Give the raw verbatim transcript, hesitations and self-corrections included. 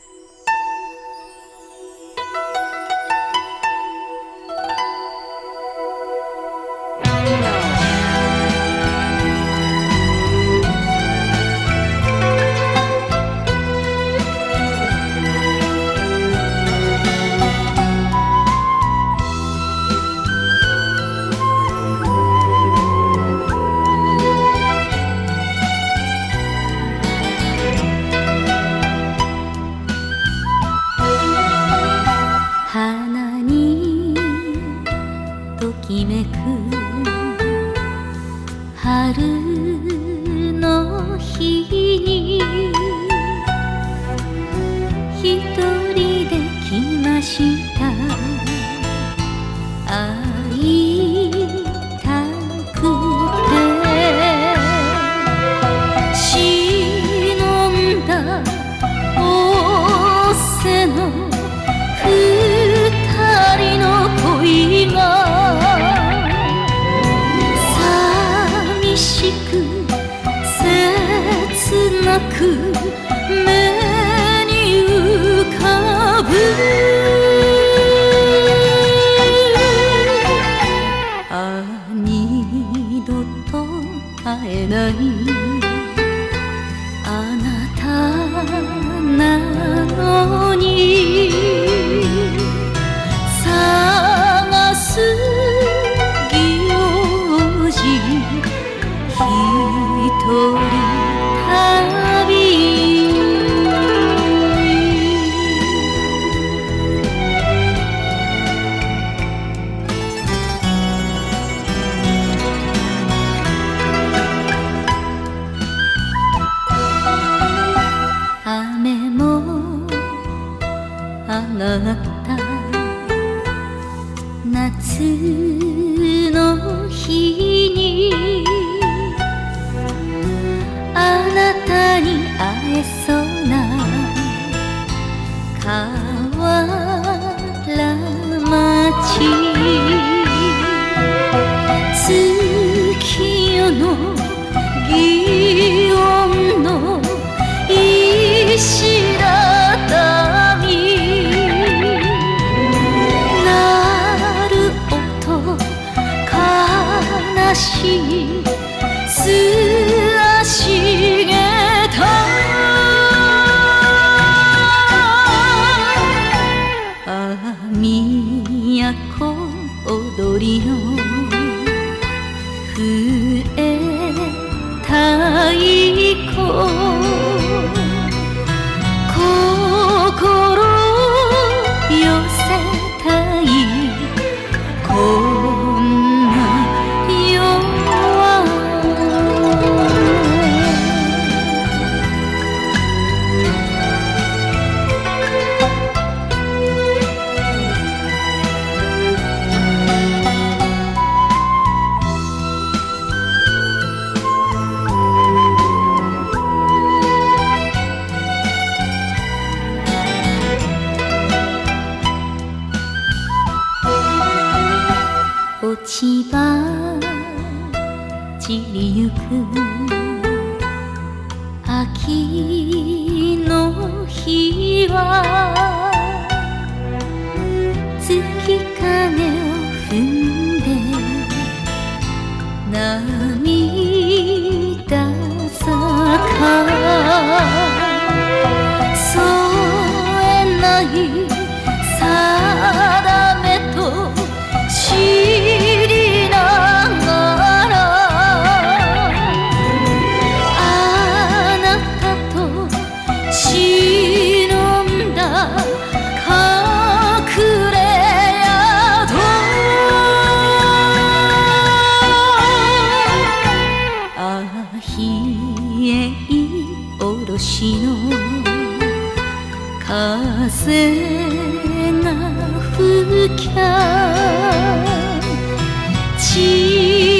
花にときめく春の日に一人で来ました会いたくて忍んだ仰せの恋が寂しく切なく目に浮かぶああ二度と会えないあなたなのに雨も上がった夏の日にあなたに会えそうな河原町月夜の祇園の石畳鳴る音悲しい素足げたああ都踊りの笛太鼓落ち葉散りゆく秋の日は月影を踏んで涙咲か添えない定めと知りながらあなたと忍んだ隠れ宿ああ冷えいおろしの風が吹きゃ